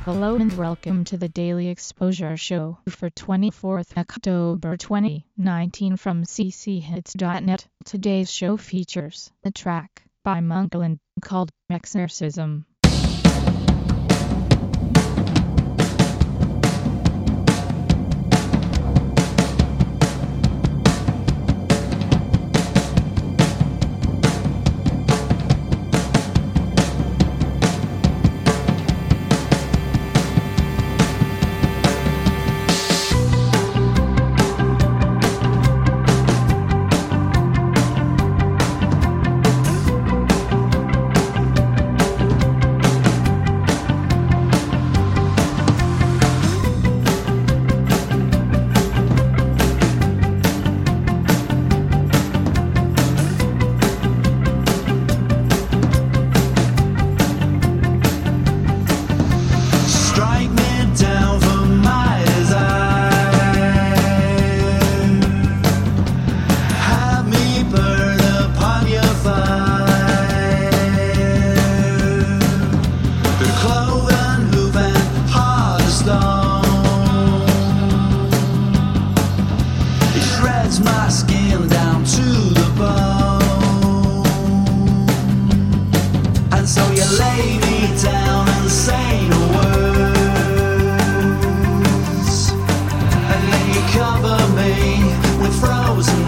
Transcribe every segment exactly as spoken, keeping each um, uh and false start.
Hello and welcome to the Daily Exposure Show for twenty-fourth October twenty nineteen from c c hits dot net. Today's show features a track by Monkland called Exorcism. My skin down to the bone, and so you lay me down and say no words, and then you cover me with frozen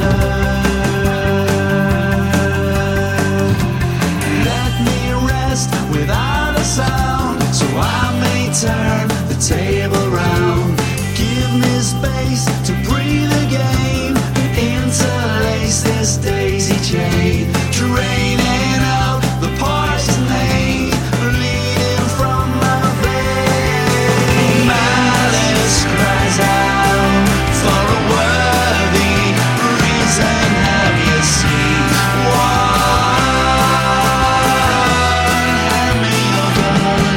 earth. Let me rest without a sound, so I may turn the table round. Give me space to breathe again, interlace this daisy chain, draining out the poison vein, bleeding from my vein. Malice cries out for a worthy reason. Have you seen one? Hand me your gun.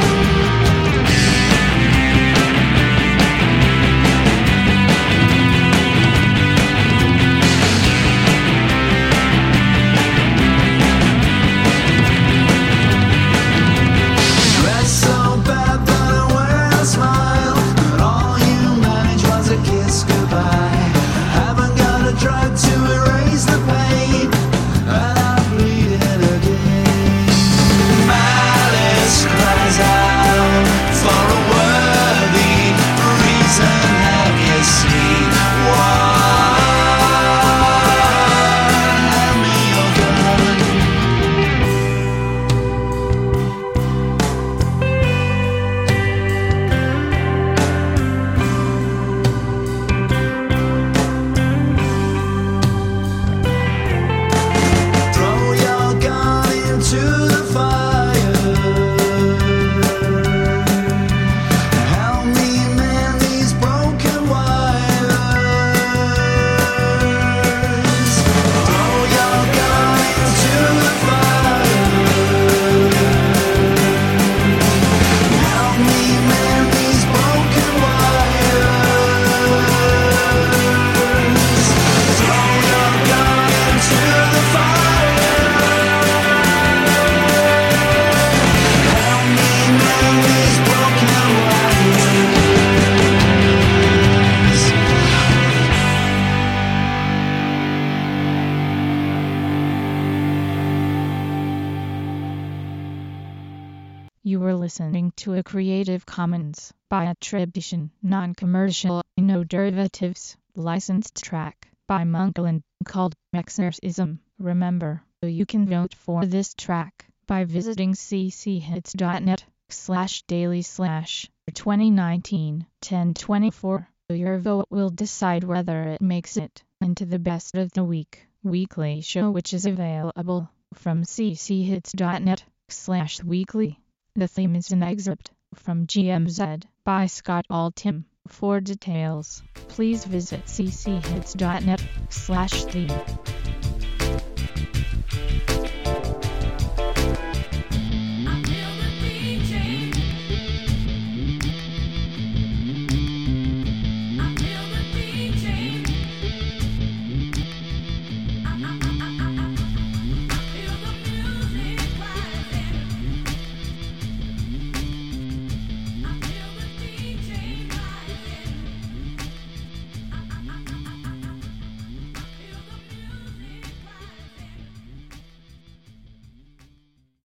You were listening to a Creative Commons by attribution, non-commercial, no derivatives, licensed track by Monkland called Exorcism. Remember, you can vote for this track by visiting c c hits dot net slash daily slash twenty nineteen ten twenty-four. Your vote will decide whether it makes it into the best of the week weekly show, which is available from c c hits dot net slash weekly. The theme is an excerpt from G M Z by Scott Altham. For details, please visit c c hits dot net slash theme.